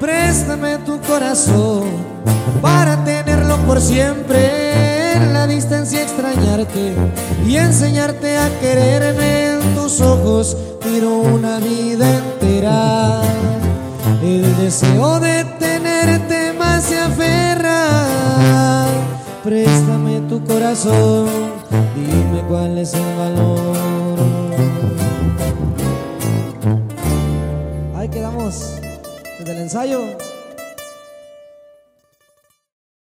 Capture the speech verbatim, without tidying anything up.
Préstame tu corazón para tenerlo por siempre, en la distancia extrañarte y enseñarte a quererme. En tus ojos miro una vida entera, el deseo de tenerte más se aferra. Préstame tu corazón, dime cuál es el valor. Ahí quedamos desde el ensayo.